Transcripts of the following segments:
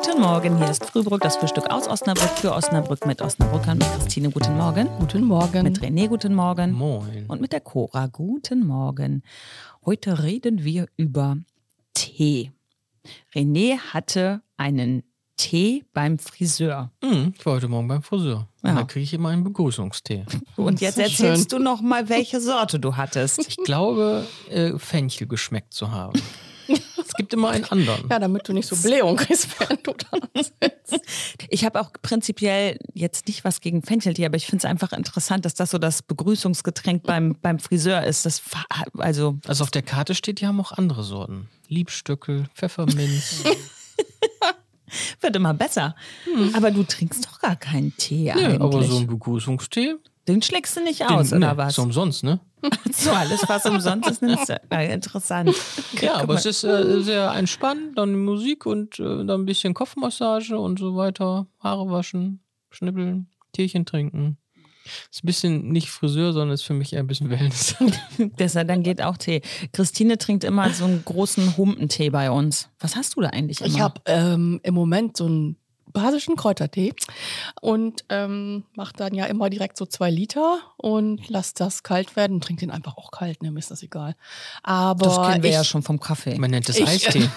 Guten Morgen, hier ist Frühbrück, das Frühstück aus Osnabrück für Osnabrück mit Osnabrückern, mit Christine, guten Morgen. Guten Morgen. Mit René, guten Morgen. Moin. Und mit der Cora, guten Morgen. Heute reden wir über Tee. René hatte einen Tee beim Friseur. Ich war heute Morgen beim Friseur. Ja. Da kriege ich immer einen Begrüßungstee. Und jetzt erzählst du noch mal, welche Sorte du hattest. Ich glaube, Fenchel geschmeckt zu haben. Es gibt immer einen anderen. Ja, damit du nicht so Blähung kriegst, während du da sitzt. Ich habe auch prinzipiell jetzt nicht was gegen Fencheltee, aber ich finde es einfach interessant, dass das so das Begrüßungsgetränk beim Friseur ist. Also auf der Karte steht, die haben auch andere Sorten. Liebstöckel, Pfefferminz. wird immer besser. Aber du trinkst doch gar keinen Tee eigentlich. Aber so ein Begrüßungstee, Den schlägst du nicht aus, oder was? ist umsonst, ne? So, alles, was umsonst ist, nimmst du. Interessant. Ja, aber es ist sehr entspannt, dann Musik und dann ein bisschen Kopfmassage und so weiter. Haare waschen, schnippeln, Teechen trinken. Ist ein bisschen nicht Friseur, sondern ist für mich eher ein bisschen Wellness. Deshalb, dann geht auch Tee. Christine trinkt immer so einen großen Humpentee bei uns. Was hast du da eigentlich immer? Ich habe im Moment so einen basischen Kräutertee und mache dann ja immer direkt so 2 Liter und lasse das kalt werden und trinke den einfach auch kalt, ne, mir ist das egal. Aber das kennen wir ja schon vom Kaffee. Man nennt das Eistee.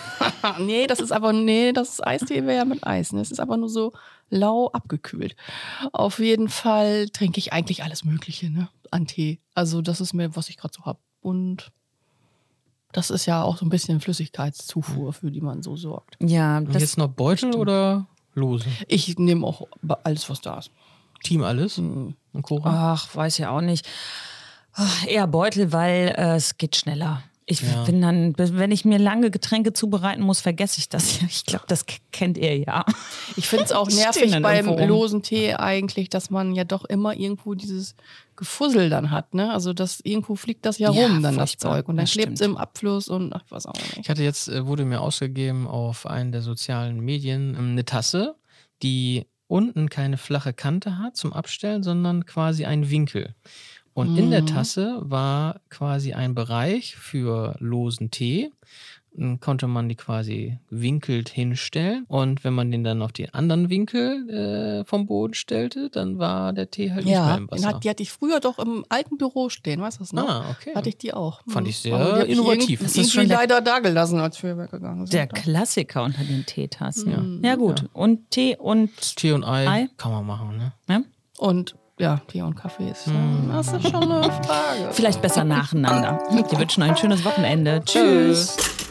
das Eistee wäre ja mit Eis. Ne? Es ist aber nur so lau abgekühlt. Auf jeden Fall trinke ich eigentlich alles Mögliche, ne, an Tee. Also das ist mir, was ich gerade so habe. Und das ist ja auch so ein bisschen Flüssigkeitszufuhr, für die man so sorgt. Ja, Und das jetzt noch Beutel oder lose? Ich nehme auch alles, was da ist. Team alles? Und Cora? Ach, weiß ja auch nicht. Ach, eher Beutel, weil es geht schneller. Ich bin dann, wenn ich mir lange Getränke zubereiten muss, vergesse ich das. Ich glaube, das kennt ihr ja. Ich finde es auch Die nervig stehen dann beim irgendwo rum. losen Tee eigentlich, dass man ja doch immer irgendwo dieses Gefussel dann hat. Ne? Also irgendwo fliegt das ja Ja, rum, dann das furchtbar. Zeug. Und dann Das klebt es stimmt. im Abfluss und ach, ich weiß auch Ich nicht. hatte jetzt, wurde mir ausgegeben auf einen der sozialen Medien eine Tasse, die unten keine flache Kante hat zum Abstellen, sondern quasi einen Winkel. Und in der Tasse war quasi ein Bereich für losen Tee. Dann konnte man die quasi gewinkelt hinstellen. Und wenn man den dann auf den anderen Winkel vom Boden stellte, dann war der Tee halt nicht mehr Ja, im Wasser. die hatte ich früher doch im alten Büro stehen, weißt du das noch? Ah, okay. Hatte ich die auch. Fand ich sehr Aber die hab ich innovativ. Irgendwie, Das ist schon der- leider da gelassen, als wir weggegangen sind. Der Klassiker unter den Teetassen. Ja. Ja gut. Und Tee und Tee und Ei, Ei? kann man machen, ne? ja? Und ja, Tee und Kaffee ist das ist schon eine Frage. Vielleicht besser nacheinander. Wir wünschen euch ein schönes Wochenende. Tschüss.